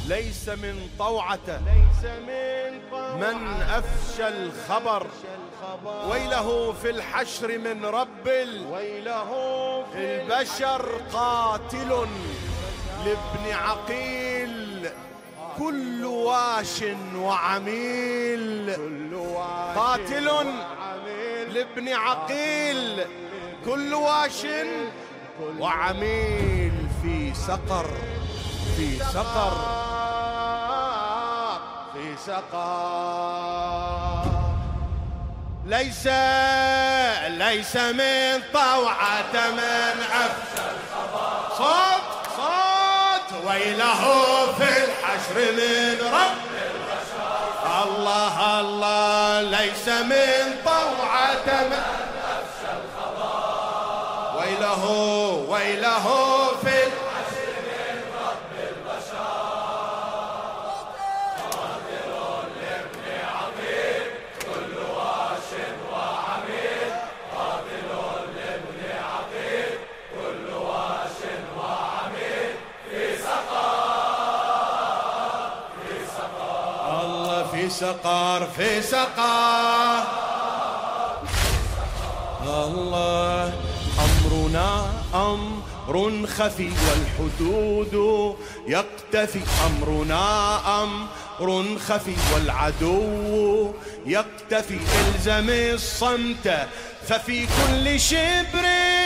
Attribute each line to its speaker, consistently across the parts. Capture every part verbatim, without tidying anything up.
Speaker 1: ليس من طوعته من أفشى الخبر، ويله في الحشر من رب البشر. قاتل لابن عقيل كل واش وعميل. قاتل لابن عقيل كل واش وعميل في سقر، في سقر، في سقر. ليس ليس من طوعة من أفشى الخبر. صوت صوت ويله في الحشر من رب البشر. الله الله ليس من طوعة من أفشى الخبر. ويله ويله في الحشر من رب البشر. قاتل لابن عقيل كل واش وعميل. قاتل لابن عقيل كل واش وعميل في سقر، في سقر. الله في سقر، في سقر. الله أمرنا أمر خفي والحدود يقتفي. أمرنا أمر خفي والعدو يقتفي. الزم الصمت ففي كل شبر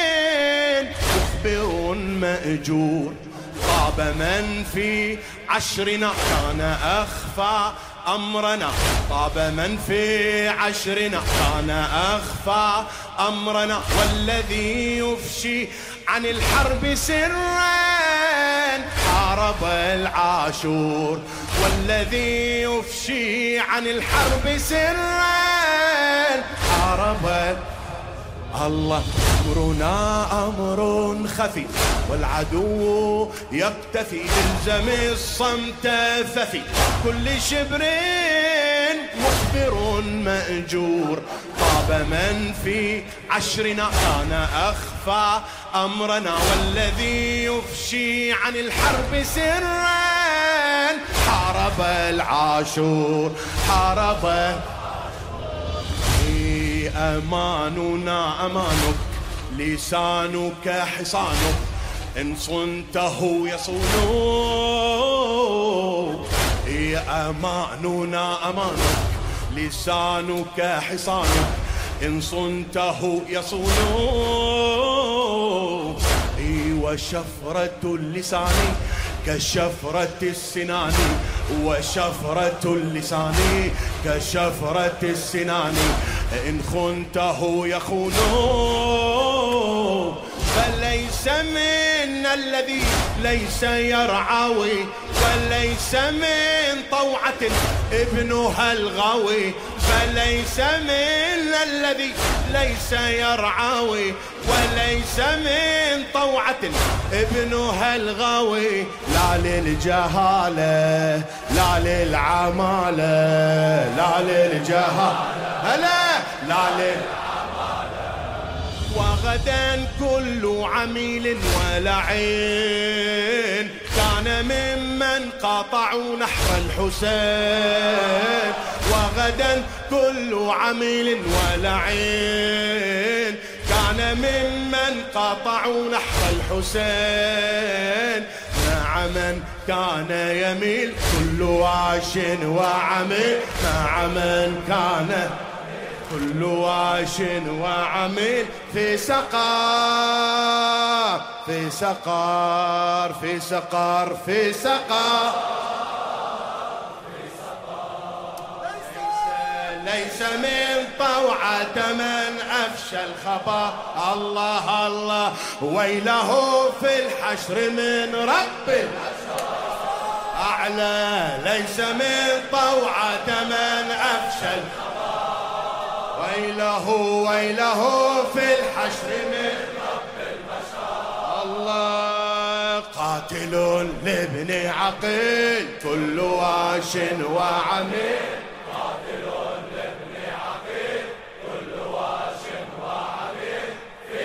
Speaker 1: مخبر مأجور. طاب من في عشرنا كان أخفى أمرنا. طاب من في عشرنا كان أخفى أمرنا. والذي يفشي عن الحرب سرا حارب العاشور. والذي يفشي عن الحرب سرا حارب. الله أمرنا أمر خفي والعدو يقتفي. الزم الصمت ففي كل شبر مخبر مأجور. طاب من في عشرنا كان أخفى أمرنا. والذي يفشي عن الحرب سرا حارب العاشور، حارب. أماننا أمانك لسانك حصانك إن صنته يصونك. يا أماننا أمانك لسانك حصانك إن صنته يصونك. وشفرة اللسان كشفرة السنان. وشفرة اللسان كشفرة السنان إن خنته يخونك. فليس منا الذي ليس يرعوي. وليس من طوعة ابنها الغوي. فليس منا الذي ليس يرعوي. وليس من طوعة ابنها الغوي. لا للجهالة لا للعمالة. لا للجهالة هلا لا للعمالة. وغدا كل عميل ولعين كان ممن قاطعوا نحر الحسين. وغدا كل عميل ولعين كان ممن قاطعوا نحر الحسين. مع من كان يميل كل واش وعميل. مع من كان كل واش وعميل في سقر، في سقر، في سقر، في سقر. ليس من طوعة من أفشى الخبر. الله الله ويله في الحشر من رب أعلى. ليس من طوعة من أفشى الخبر. ويله ويله في الحشر من رب البشر. الله قاتل لابن عقيل كل واش وعميل. قاتل لابن عقيل كل واش وعميل في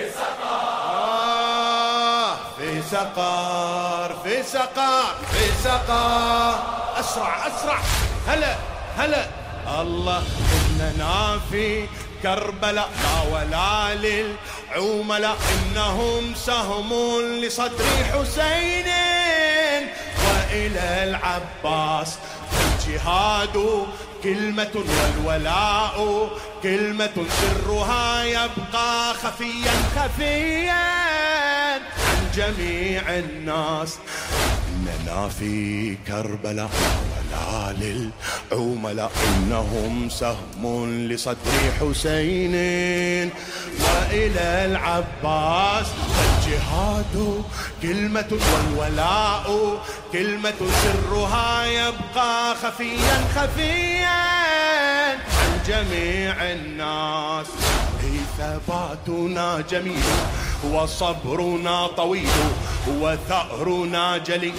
Speaker 1: سقر، في سقر، في سقر، في سقر. أسرع أسرع. هلا هلا. الله إننا في كربلاء لا ولا للعملاء، إنهم سهم لصدر حسين وإلى العباس. الجهاد كلمة والولاء كلمة، سرها يبقى خفيا خفيا عن جميع الناس. إننا في كربلاء ولا للعملاء، إنهم سهم لصدر حسين وإلى العباس. الجهاد كلمة والولاء كلمة، سرها يبقى خفيا خفيا عن جميع الناس. ثباتنا جميل وصبرنا طويل وثأرنا جليل.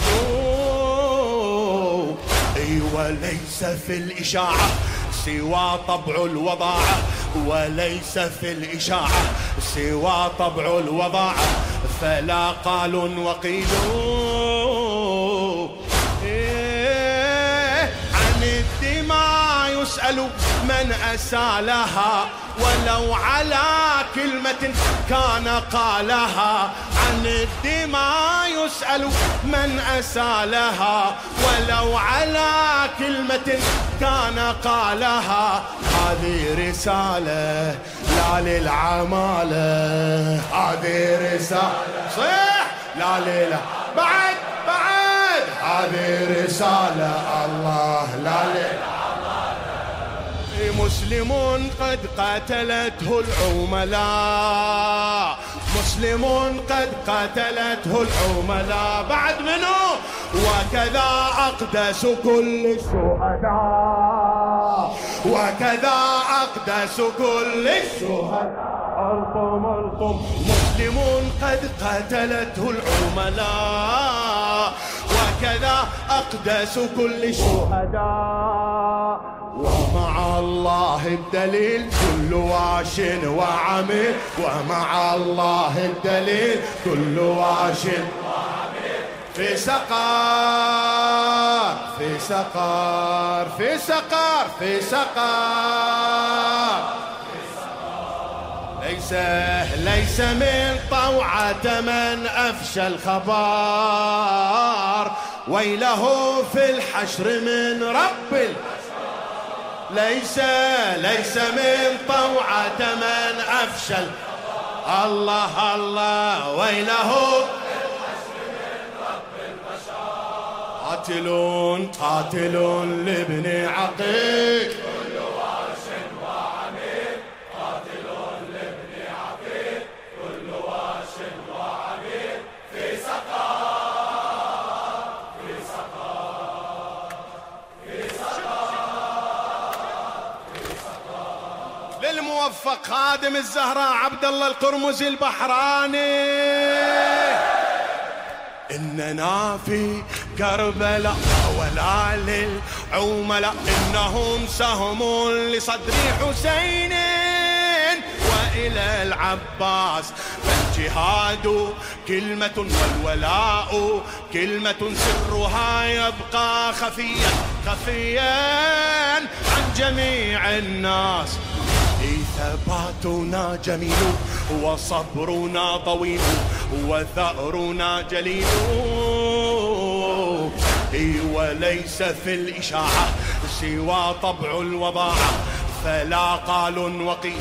Speaker 1: اي وليس في الإشاعة سوى طبع الوضاعة، وليس في الإشاعة سوى طبع الوضاعة. فلا قال وقيل إيه عن الدماء يسأل من أسالها، ولو على كلمة كان قالها. عن الدماء يسأل من أسالها، ولو على كلمة كان قالها. هذه رسالة لا للعمالة، هذه رسالة صح لا لله بعد بعد. هذه رسالة الله لا للعمالة. مسلم قد قتلته العملاء، مسلم قد قتلته العملاء. بعد منه وكذا أقدس كل الشهداء، وكذا أقدس كل الشهداء. ألقم ألقم. مسلم قد قتلته العملاء، وكذا أقدس كل الشهداء. ومع الله الدليل كل واش وعمل، ومع الله الدليل كل واش وعمل. في سقار في سقار في سقار في سقار. ليس ليس من طوعة من أفشى الخبار، ويله في الحشر من رب الحشر. ليس ليس من طوعة من أفشل. الله الله ويله من رب البشر. قاتلون قاتلون لابن عقيل كل واش وعميل. قاتلون لابن عقيل كل واش وعميل. في سقار في سقار في سقار. للموفق خادم الزهراء عبد الله القرمزي البحراني. إننا في كربلاء ولا للعملاء، إنهم سهم لصدر حسين وإلى العباس. فالجهاد كلمة والولاء كلمة، سرها يبقى خفيا خفيا عن جميع الناس. ثباتنا جميل وصبرنا طويل وثأرنا جليل. وليس في الإشاعة سوى طبع الوضاعة. فلا قال وقيل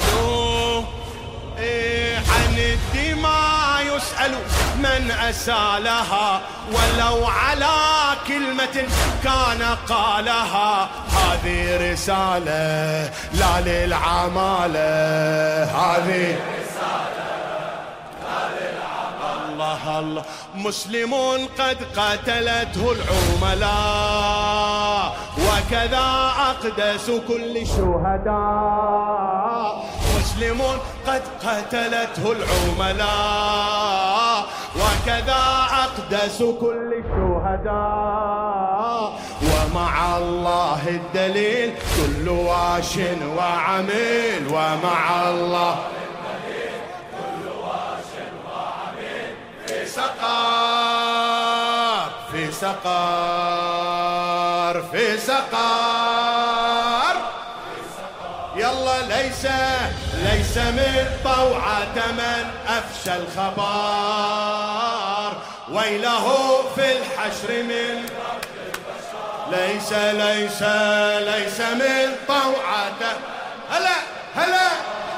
Speaker 1: عن الدماء يسأل من أسالها، ولو على كلمة كان قالها. هذه رسالة لا للعمالة، هذه رسالة لا للعمالة. الله الله. مسلم قد قتلته العملاء، وكذا أقدس كل الشهداء. مسلم قد قتلته العملاء، وكذا أقدس كل الشهداء. ومع الله الدليل كل واش وعمل، ومع الله الدليل كل واش وعمل. في سقار في سقار سقار في سقار يلا ليس ليس من طوعة من أفشى الخبر ويله في الحشر من ليس ليس ليس من طوعة هلا هلا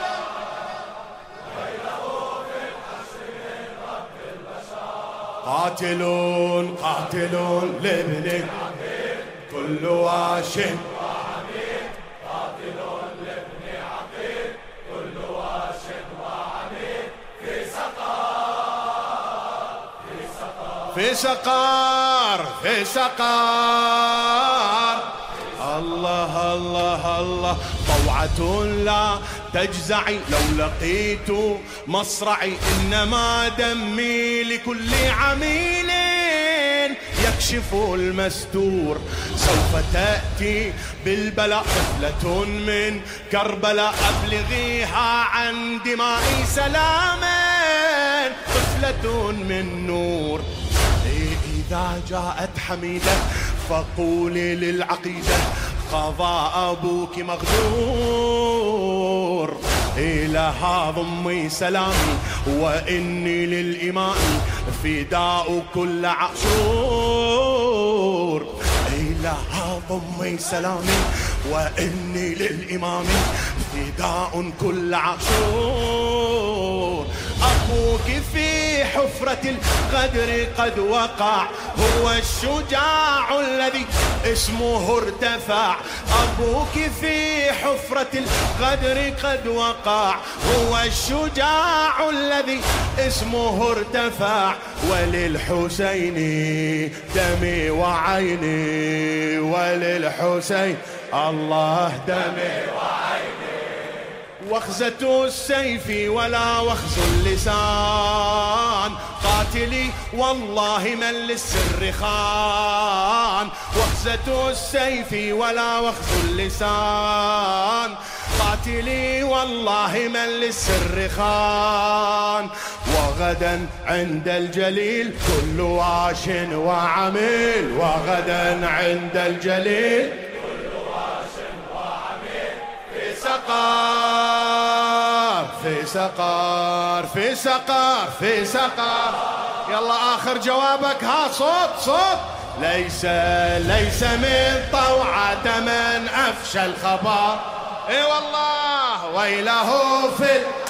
Speaker 1: قاتلون قاتلون لابن كل واش وعميد قاتلون لابن عقيل كل واش وعميد في سقار في سقار في سقار الله الله الله طوعة لا تجزعي لو لقيت مصرعي إنما دمي لكل عميل يكشف المستور سوف تأتي بالبلاء طفلة من كربلاء أبلغيها عن دماء سلاما طفلة من نور إذا جاءت حميدة فقولي للعقيدة قضى أبوك مغدور إلها ضمي سلامي وإني للإمام فداء كل عاشور إلها ضمي سلامي وإني للإمام فداء كل عاشور أخوك في حفرة القدر قد وقع هو الشجاع الذي اسمه ارتفع أبوك في حفرة القدر قد وقع هو الشجاع الذي اسمه ارتفع وللحسين دمي وعيني وللحسين الله دمي وعيني وخزة السيف ولا وخز اللسان قاتلي والله من للسر خان وخزة السيف ولا وخز اللسان قاتلي والله من للسر خان وغدا عند الجليل كل واش وعميل وغدا عند الجليل سقار في سقار في سقار في سقار يلا آخر جوابك ها صوت صوت ليس ليس من طوعة من أفشى الخبر اي والله ويله في